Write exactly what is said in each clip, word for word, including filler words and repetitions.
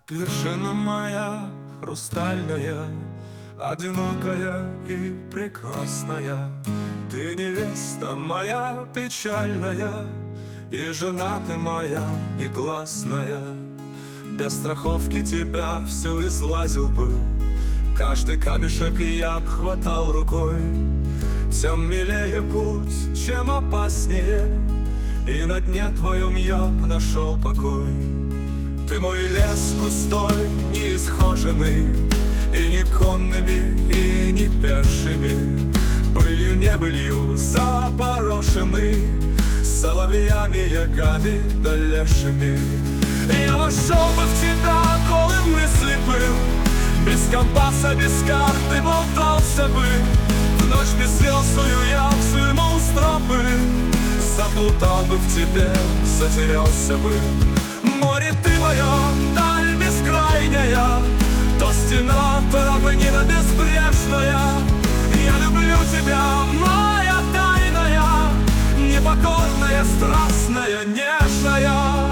Вершина моя хрустальная, одинокая и прекрасная. Ты невеста моя печальная, и жена ты моя негласная. Без страховки тебя всю излазил бы, каждый камешек я обхватал рукой. Тем милее путь, чем опаснее, и на дне твоем я нашел покой. Ты мой лес густой, неисхоженный, и не конными, и не пешими, пылью небылью запорошенный, соловьями, ягами да лешими. Я вошел бы в тебя голым и слепым, без компаса, без карты болтался бы. В ночь беззвездную я взглянул с тропы, заплутал бы в тебе, затерялся бы. Море ты мое, даль бескрайняя, то стена, то равнина безбрежная. Я люблю тебя, моя тайная, непокорная, страстная, нежная.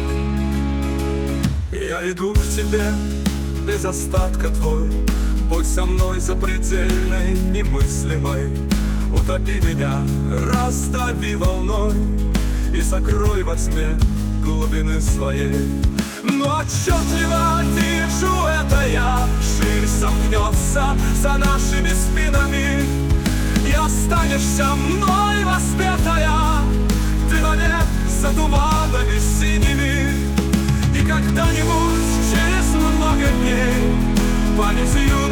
Я иду к тебе без остатка твой, будь со мной запредельной, немыслимой. Утопи меня, раздави волной и сокрой во тьме глубины своей. Но отчетливо вижу это я, ширь сомкнется за нашими спинами, и останешься мной воспетая ты навек за туманами синими. И когда-нибудь через много дней памятью